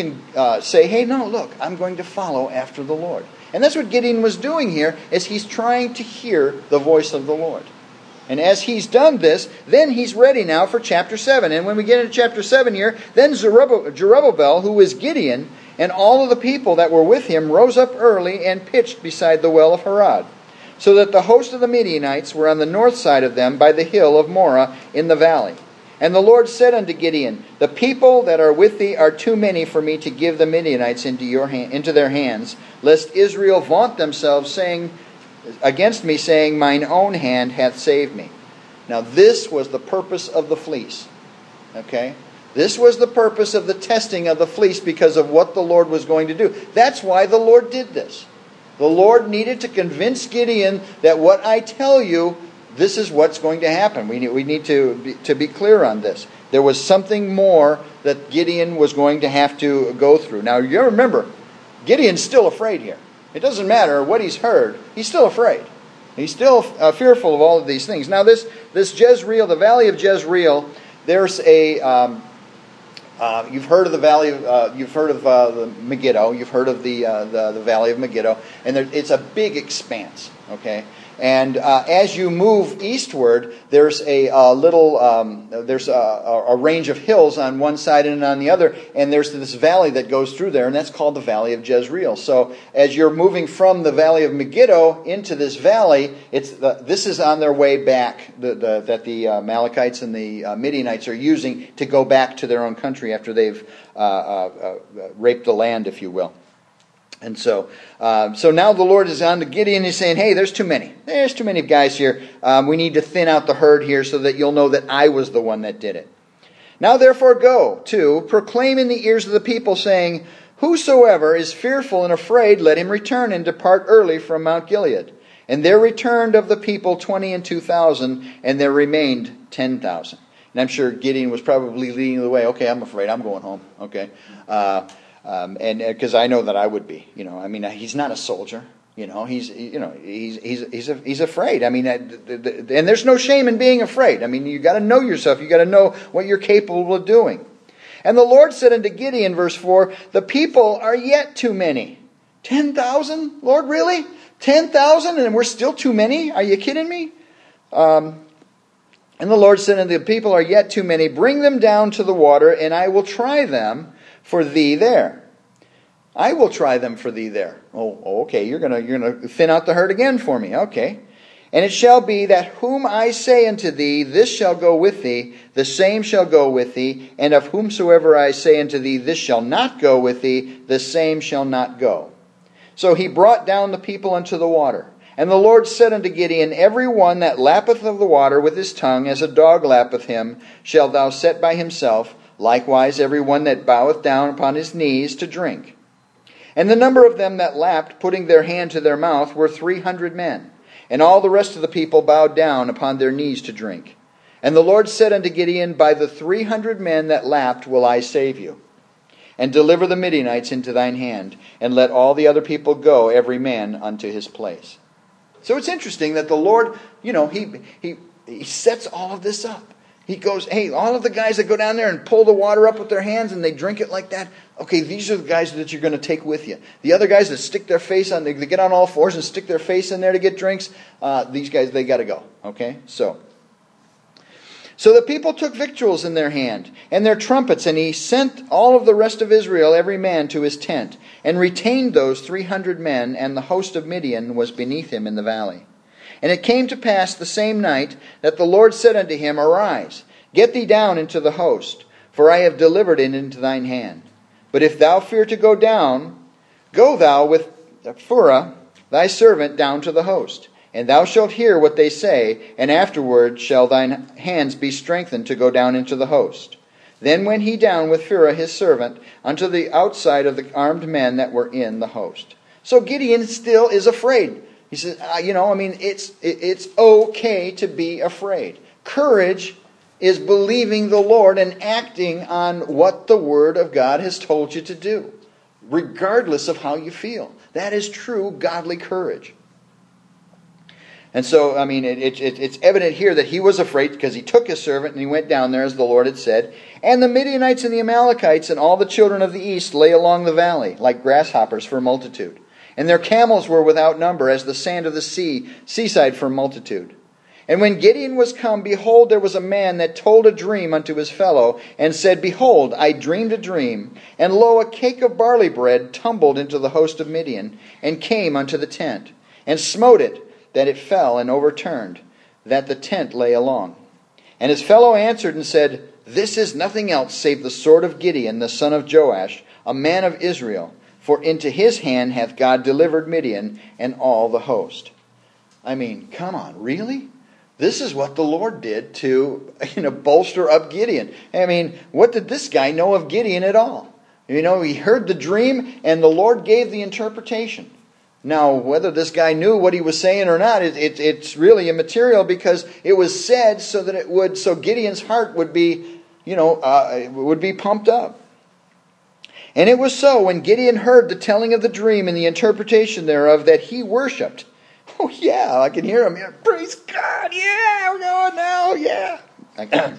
say, "Hey, no, look, I'm going to follow after the Lord." And that's what Gideon was doing here, is he's trying to hear the voice of the Lord. And as he's done this, then he's ready now for chapter 7. And when we get into chapter 7 here, then Zerubbabel, who was Gideon, and all of the people that were with him rose up early and pitched beside the well of Harod, so that the host of the Midianites were on the north side of them by the hill of Moreh in the valley. And the Lord said unto Gideon, "The people that are with thee are too many for me to give the Midianites into their hands, lest Israel vaunt themselves against me, saying, Mine own hand hath saved me." Now this was the purpose of the fleece. Okay? This was the purpose of the testing of the fleece, because of what the Lord was going to do. That's why the Lord did this. The Lord needed to convince Gideon that what I tell you, this is what's going to happen. We need to be clear on this. There was something more that Gideon was going to have to go through. Now, you remember, Gideon's still afraid here. It doesn't matter what he's heard. He's still afraid. He's still fearful of all of these things. Now, this Jezreel, the valley of Jezreel, there's a... you've heard of the valley. You've heard of the Megiddo. You've heard of the valley of Megiddo, and it's a big expanse. Okay, and as you move eastward, there's a range of hills on one side and on the other, and there's this valley that goes through there, and that's called the Valley of Jezreel. So as you're moving from the valley of Megiddo into this valley, this is on their way back that the Amalekites and the Midianites are using to go back to their own country after they've raped the land, if you will. And so now the Lord is on to Gideon. He's saying, "Hey, there's too many. There's too many guys here. We need to thin out the herd here so that you'll know that I was the one that did it. Now therefore go to proclaim in the ears of the people, saying, Whosoever is fearful and afraid, let him return and depart early from Mount Gilead. And there returned of the people 22,000, and there remained 10,000. And I'm sure Gideon was probably leading the way. Okay, I'm afraid. I'm going home. Okay. And because I know that I would be, he's not a soldier, he's afraid. And there's no shame in being afraid. You got to know yourself. You got to know what you're capable of doing. And the Lord said unto Gideon, verse 4, "The people are yet too many." 10,000? Lord, really? 10,000? And we're still too many? Are you kidding me? And the Lord said unto the people are yet too many. Bring them down to the water, and I will try them for thee there. I will try them for thee there. Oh, okay. You're gonna thin out the herd again for me. Okay. And it shall be that whom I say unto thee, this shall go with thee, the same shall go with thee. And of whomsoever I say unto thee, this shall not go with thee, the same shall not go. So he brought down the people unto the water. And the Lord said unto Gideon, Every one that lappeth of the water with his tongue, as a dog lappeth him, shalt thou set by himself. Likewise every one that boweth down upon his knees to drink. And the number of them that lapped, putting their hand to their mouth, were 300 men. And all the rest of the people bowed down upon their knees to drink. And the Lord said unto Gideon, By the 300 men that lapped will I save you, and deliver the Midianites into thine hand, and let all the other people go, every man unto his place. So it's interesting that the Lord, he sets all of this up. He goes, hey, all of the guys that go down there and pull the water up with their hands and they drink it like that, okay, these are the guys that you're going to take with you. The other guys that stick their face on, they get on all fours and stick their face in there to get drinks, these guys, they got to go. Okay, so the people took victuals in their hand and their trumpets, and he sent all of the rest of Israel, every man to his tent, and retained those 300 men, and the host of Midian was beneath him in the valley. And it came to pass the same night that the Lord said unto him, Arise, get thee down into the host, for I have delivered it into thine hand. But if thou fear to go down, go thou with Phurah thy servant down to the host, and thou shalt hear what they say, and afterward shall thine hands be strengthened to go down into the host. Then went he down with Phurah his servant unto the outside of the armed men that were in the host. So Gideon still is afraid. He says, it's okay to be afraid. Courage is believing the Lord and acting on what the Word of God has told you to do, regardless of how you feel. That is true godly courage. And so, it's evident here that he was afraid because he took his servant and he went down there as the Lord had said. And the Midianites and the Amalekites and all the children of the east lay along the valley like grasshoppers for multitude. And their camels were without number, as the sand of the seaside for multitude. And when Gideon was come, behold, there was a man that told a dream unto his fellow, and said, Behold, I dreamed a dream, and lo, a cake of barley bread tumbled into the host of Midian, and came unto the tent, and smote it, that it fell and overturned, that the tent lay along. And his fellow answered and said, This is nothing else save the sword of Gideon, the son of Joash, a man of Israel. For into his hand hath God delivered Midian and all the host. Come on, really? This is what the Lord did to bolster up Gideon. What did this guy know of Gideon at all? He heard the dream and the Lord gave the interpretation. Now, whether this guy knew what he was saying or not, it's really immaterial, because it was said so Gideon's heart would be, would be pumped up. And it was so, when Gideon heard the telling of the dream and the interpretation thereof, that he worshipped. Oh yeah, I can hear him. Yeah, praise God, yeah, we're going now, yeah.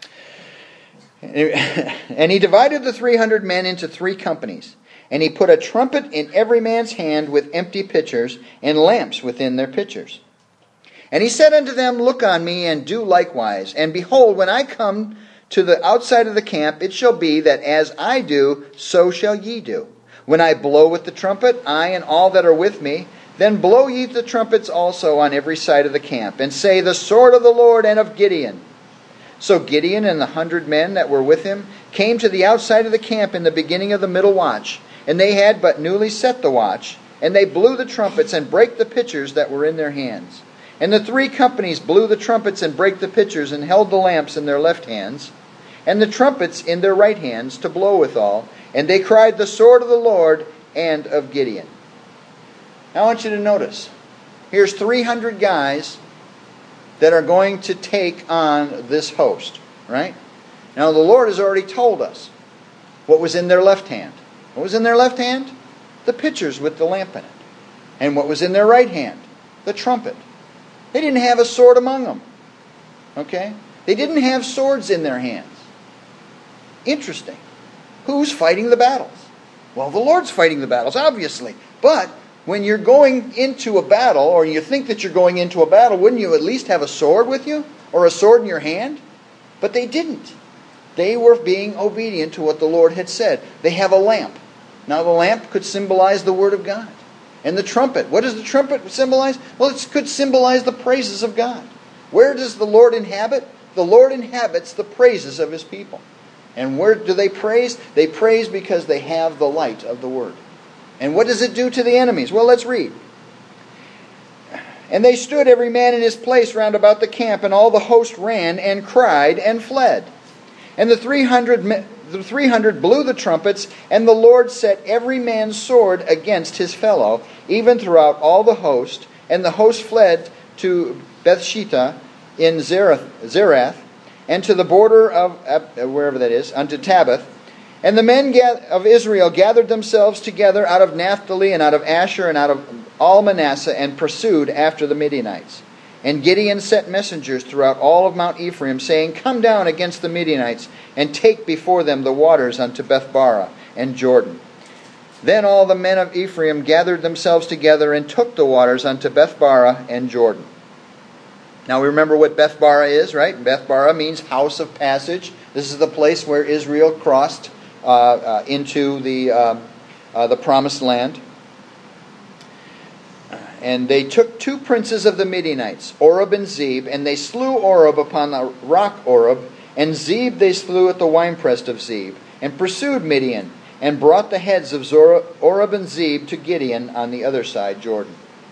And he divided the 300 men into 3 companies. And he put a trumpet in every man's hand with empty pitchers, and lamps within their pitchers. And he said unto them, Look on me, and do likewise. And behold, when I come to the outside of the camp, it shall be that as I do, so shall ye do. When I blow with the trumpet, I and all that are with me, then blow ye the trumpets also on every side of the camp, and say, The sword of the Lord and of Gideon. So Gideon and the 100 men that were with him came to the outside of the camp in the beginning of the middle watch, and they had but newly set the watch, and they blew the trumpets and brake the pitchers that were in their hands. And the 3 companies blew the trumpets and brake the pitchers, and held the lamps in their left hands, and the trumpets in their right hands, to blow withal. And they cried, The sword of the Lord and of Gideon. Now I want you to notice, here's 300 guys that are going to take on this host, right? Now the Lord has already told us what was in their left hand. What was in their left hand? The pitchers with the lamp in it. And what was in their right hand? The trumpet. They didn't have a sword among them. Okay? They didn't have swords in their hands. Interesting. Who's fighting the battles? Well, the Lord's fighting the battles, obviously. But when you're going into a battle, or you think that you're going into a battle, wouldn't you at least have a sword with you? Or a sword in your hand? But they didn't. They were being obedient to what the Lord had said. They have a lamp. Now the lamp could symbolize the Word of God. And the trumpet, what does the trumpet symbolize? Well, it could symbolize the praises of God. Where does the Lord inhabit? The Lord inhabits the praises of His people. And where do they praise? They praise because they have the light of the Word. And what does it do to the enemies? Well, let's read. And they stood every man in his place round about the camp, and all the host ran and cried and fled. And the 300 blew the trumpets, and the Lord set every man's sword against his fellow, even throughout all the host. And the host fled to Bethshittah in Zerath, and to the border of, wherever that is, unto Tabbath. And the men of Israel gathered themselves together out of Naphtali, and out of Asher, and out of all Manasseh, and pursued after the Midianites. And Gideon sent messengers throughout all of Mount Ephraim, saying, Come down against the Midianites, and take before them the waters unto Bethbara and Jordan. Then all the men of Ephraim gathered themselves together, and took the waters unto Bethbara and Jordan. Now we remember what Bethbara is, right? Bethbara means house of passage. This is the place where Israel crossed into the promised land. And they took 2 princes of the Midianites, Oreb and Zeb, and they slew Oreb upon the rock Oreb, and Zeb they slew at the winepress of Zeb, and pursued Midian, and brought the heads of Oreb and Zeb to Gideon on the other side Jordan.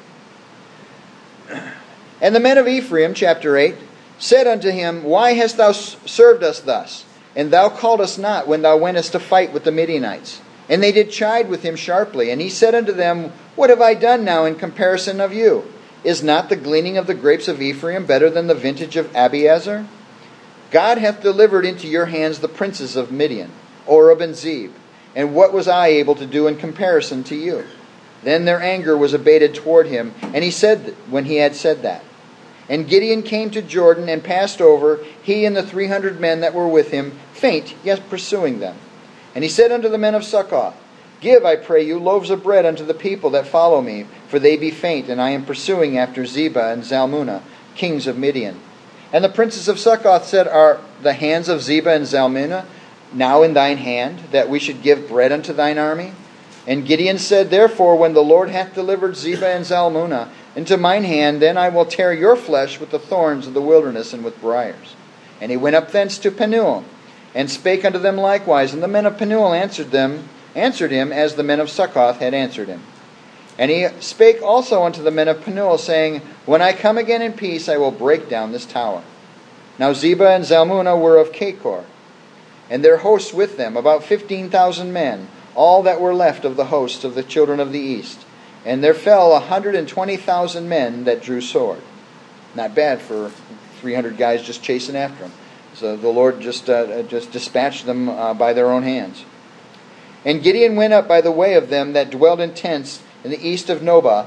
And the men of Ephraim, chapter 8, said unto him, Why hast thou served us thus? And thou calledst not when thou wentest to fight with the Midianites. And they did chide with him sharply. And he said unto them, What have I done now in comparison of you? Is not the gleaning of the grapes of Ephraim better than the vintage of Abiezer? God hath delivered into your hands the princes of Midian, Oreb and Zeb. And what was I able to do in comparison to you? Then their anger was abated toward him, and he said, when he had said that. And Gideon came to Jordan and passed over, he and the 300 men that were with him, faint, yet pursuing them. And he said unto the men of Succoth, Give, I pray you, loaves of bread unto the people that follow me, for they be faint, and I am pursuing after Zebah and Zalmunna, kings of Midian. And the princes of Succoth said, Are the hands of Zebah and Zalmunna now in thine hand, that we should give bread unto thine army? And Gideon said, Therefore, when the Lord hath delivered Zebah and Zalmunna into mine hand, then I will tear your flesh with the thorns of the wilderness and with briars. And he went up thence to Penuel, and spake unto them likewise. And the men of Penuel answered him as the men of Succoth had answered him. And he spake also unto the men of Penuel, saying, When I come again in peace, I will break down this tower. Now Zebah and Zalmunna were of Cachor, and their hosts with them, about 15,000 men, all that were left of the hosts of the children of the east. And there fell 120,000 men that drew sword. Not bad for 300 guys just chasing after them. So the Lord just dispatched them by their own hands. And Gideon went up by the way of them that dwelt in tents in the east of Nobah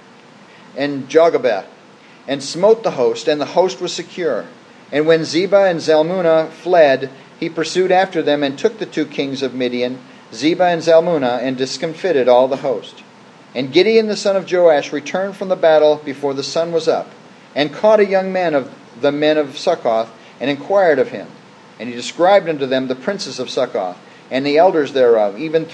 and Jogabeth, and smote the host, and the host was secure. And when Zebah and Zalmunna fled, he pursued after them, and took the 2 kings of Midian, Zebah and Zalmunna, and discomfited all the host. And Gideon the son of Joash returned from the battle before the sun was up, and caught a young man of the men of Succoth, and inquired of him. And he described unto them the princes of Succoth, and the elders thereof, even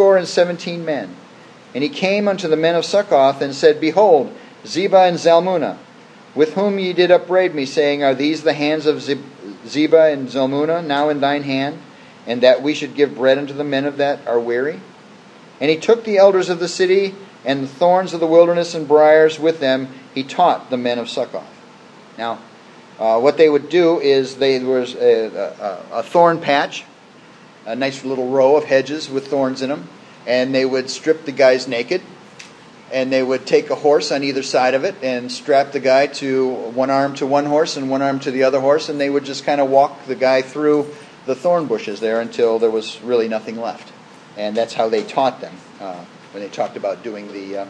70 men. And he came unto the men of Succoth, and said, Behold, Zebah and Zalmunna, with whom ye did upbraid me, saying, Are these the hands of Zebah and Zalmunna now in thine hand, and that we should give bread unto the men of that are weary? And he took the elders of the city, and the thorns of the wilderness and briars with them, he taught the men of Succoth. Now, what they would do is there was a thorn patch, a nice little row of hedges with thorns in them, and they would strip the guys naked, and they would take a horse on either side of it and strap the guy to one arm to one horse and one arm to the other horse, and they would just kind of walk the guy through the thorn bushes there until there was really nothing left. And that's how they taught them when they talked about doing the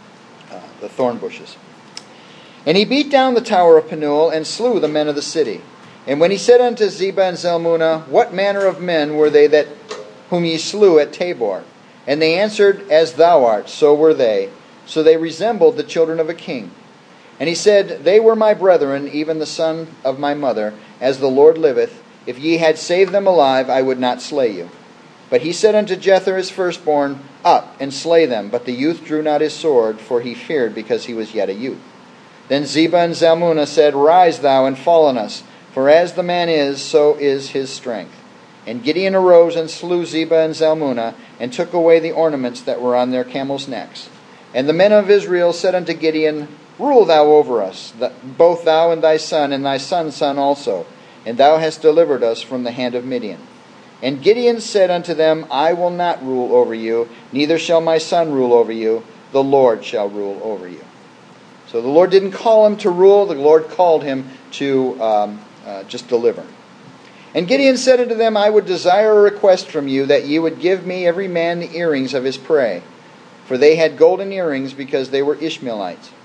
thorn bushes. And he beat down the tower of Penuel and slew the men of the city. And when he said unto Zebah and Zalmunna, What manner of men were they that whom ye slew at Tabor? And they answered, As thou art, so were they. So they resembled the children of a king. And he said, They were my brethren, even the son of my mother, as the Lord liveth. If ye had saved them alive, I would not slay you. But he said unto Jether his firstborn, Up, and slay them. But the youth drew not his sword, for he feared, because he was yet a youth. Then Zebah and Zalmunna said, Rise thou, and fall on us, for as the man is, so is his strength. And Gideon arose and slew Zebah and Zalmunna, and took away the ornaments that were on their camels' necks. And the men of Israel said unto Gideon, Rule thou over us, both thou and thy son's son also, and thou hast delivered us from the hand of Midian. And Gideon said unto them, I will not rule over you, neither shall my son rule over you, the Lord shall rule over you. So the Lord didn't call him to rule, the Lord called him to just deliver. And Gideon said unto them, I would desire a request from you, that ye would give me every man the earrings of his prey. For they had golden earrings, because they were Ishmaelites.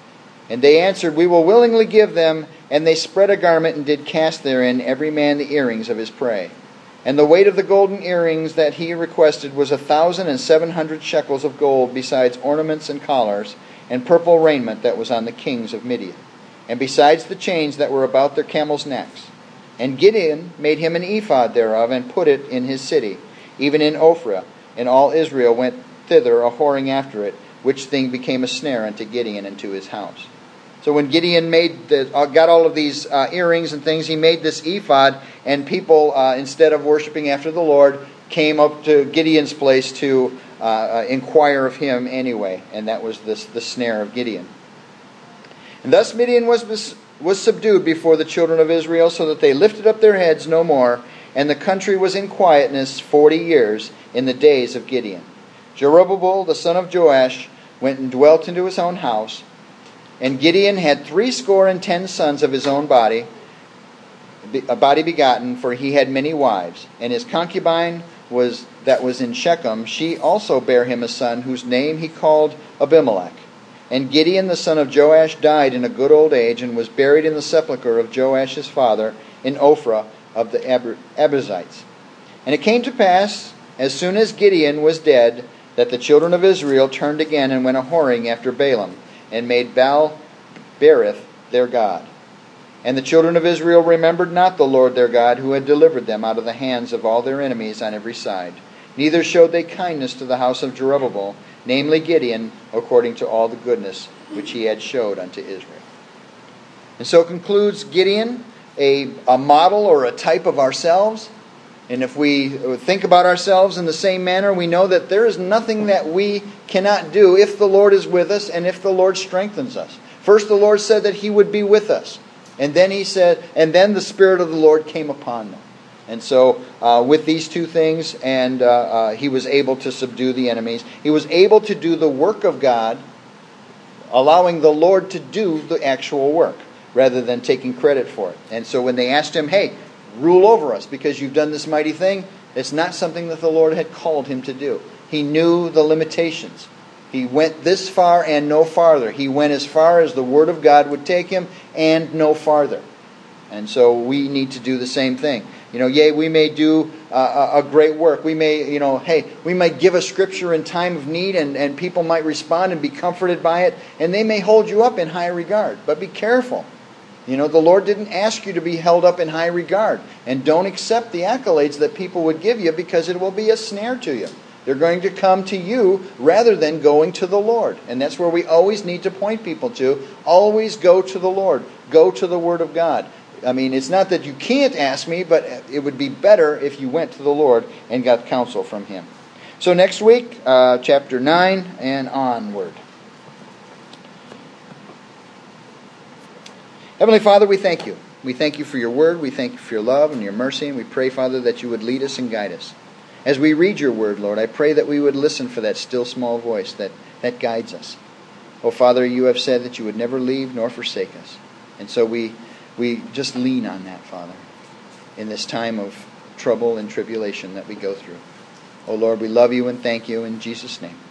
And they answered, We will willingly give them. And they spread a garment and did cast therein every man the earrings of his prey. And the weight of the golden earrings that he requested was 1,700 shekels of gold, besides ornaments and collars, and purple raiment that was on the kings of Midian, and besides the chains that were about their camels' necks. And Gideon made him an ephod thereof, and put it in his city, even in Ophrah. And all Israel went thither a whoring after it, which thing became a snare unto Gideon and to his house. So when Gideon got all of these earrings and things, he made this ephod, and people, instead of worshiping after the Lord, came up to Gideon's place to inquire of him anyway. And that was the snare of Gideon. And thus Midian was subdued before the children of Israel, so that they lifted up their heads no more, and the country was in quietness 40 years in the days of Gideon. Jerubbabel the son of Joash went and dwelt into his own house. And Gideon had 70 sons of his own body, a body begotten, for he had many wives. And his concubine that was in Shechem, she also bare him a son, whose name he called Abimelech. And Gideon the son of Joash died in a good old age, and was buried in the sepulchre of Joash his father in Ophrah of the Abiezrites. And it came to pass, as soon as Gideon was dead, that the children of Israel turned again and went a whoring after Balaam, and made Baal-berith their god. And the children of Israel remembered not the Lord their God, who had delivered them out of the hands of all their enemies on every side. Neither showed they kindness to the house of Jerubbabel, namely Gideon, according to all the goodness which he had showed unto Israel. And so concludes Gideon, a model or a type of ourselves. And if we think about ourselves in the same manner, we know that there is nothing that we cannot do if the Lord is with us and if the Lord strengthens us. First, the Lord said that He would be with us. And then He said, and then the Spirit of the Lord came upon them. And so with these two things, and he was able to subdue the enemies. He was able to do the work of God, allowing the Lord to do the actual work, rather than taking credit for it. And so when they asked him, hey, rule over us because you've done this mighty thing, it's not something that the Lord had called him to do. He knew the limitations. He went this far and no farther. He went as far as the Word of God would take him and no farther. And so we need to do the same thing. Yea, we may do a great work. We may, we might give a scripture in time of need, and people might respond and be comforted by it, and they may hold you up in high regard. But be careful. The Lord didn't ask you to be held up in high regard. And don't accept the accolades that people would give you, because it will be a snare to you. They're going to come to you rather than going to the Lord. And that's where we always need to point people to. Always go to the Lord. Go to the Word of God. I mean, it's not that you can't ask me, but it would be better if you went to the Lord and got counsel from Him. So next week, chapter 9 and onward. Heavenly Father, we thank you. We thank you for your word. We thank you for your love and your mercy. And we pray, Father, that you would lead us and guide us. As we read your word, Lord, I pray that we would listen for that still small voice that guides us. Oh, Father, you have said that you would never leave nor forsake us. And so we just lean on that, Father, in this time of trouble and tribulation that we go through. Oh, Lord, we love you and thank you in Jesus' name.